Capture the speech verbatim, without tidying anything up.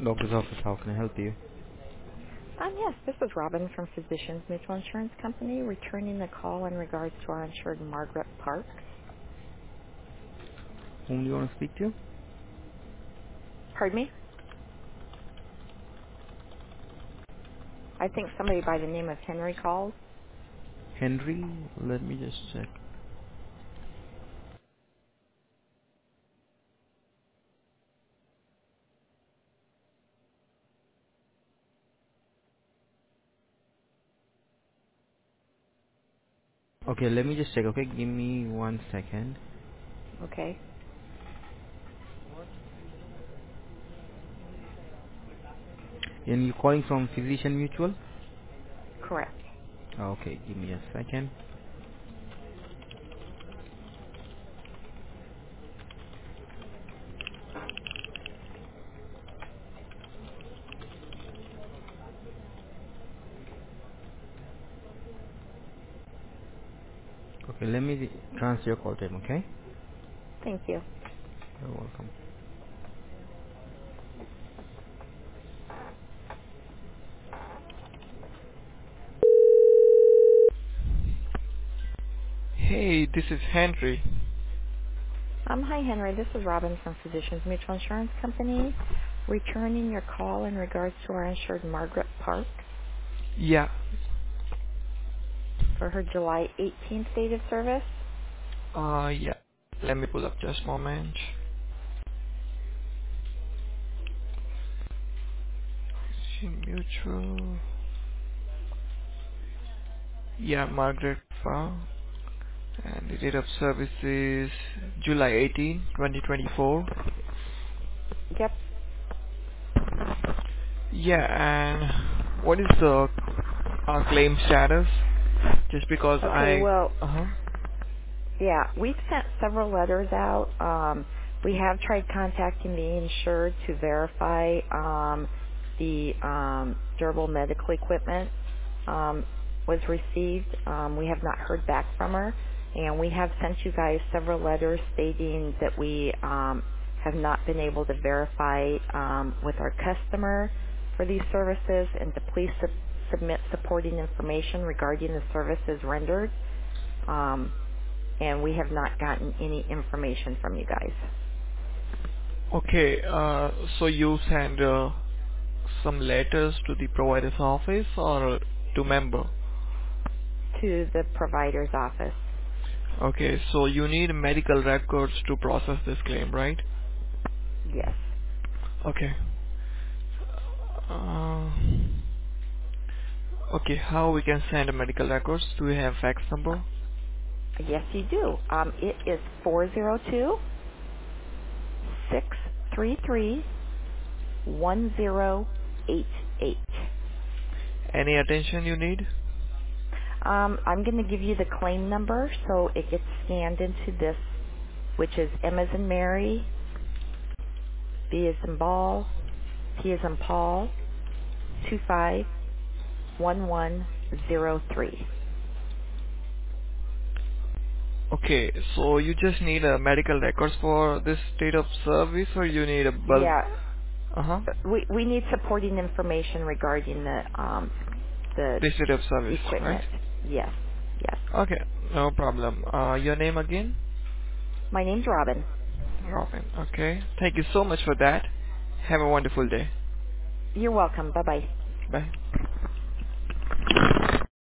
Doctor's office, how can I help you? Um, yes, this is Robin from Physicians Mutual Insurance Company, returning the call in regards to our insured Margaret Parks. Whom do you want to speak to? Pardon me? I think somebody by the name of Henry called. Henry? Let me just check. Okay, let me just check, okay? Give me one second. Okay, And you're calling from Physician Mutual? correct. Okay, give me a second. Okay, let me transfer your call to him, okay? Thank you. You're welcome. Hey, this is Henry. Um, hi, Henry. This is Robin from Physicians Mutual Insurance Company, returning your call in regards to our insured Margaret Parks Yeah. for her July eighteenth date of service. Uh, yeah. Let me pull up just a moment. Mutual. Yeah, Margaret Farr. And the date of service is July eighteenth, twenty twenty-four. Yep. Yeah, and what is the uh, claim status? Just because Okay, I, well, uh-huh. yeah, we've sent several letters out. Um, we have tried contacting the insured to verify um, the um, durable medical equipment um, was received. Um, we have not heard back from her, and we have sent you guys several letters stating that we um, have not been able to verify um, with our customer for these services, and to please sub- submit supporting information regarding the services rendered. Um, and we have not gotten any information from you guys. Okay, uh, so you send uh, some letters to the provider's office or to member? To the provider's office. Okay, so you need medical records to process this claim, right? Yes. Okay. Uh, okay, how we can send medical records? Do we have fax number? Yes, you do. Um, it is four zero two, six three three, one zero eight eight. Any attention you need? Um, I'm going to give you the claim number so it gets scanned into this, which is M as in Mary, B as in Ball, P as in Paul, two five one one zero three. Okay, so you just need a medical records for this date of service or you need a bulk? Yeah, Uh-huh. we we need supporting information regarding the um the This date of service, right? equipment. Yes, yes. Okay, no problem. Uh, your name again? My name's Robin. Robin. Okay. Thank you so much for that. Have a wonderful day. You're welcome. Bye bye. Bye.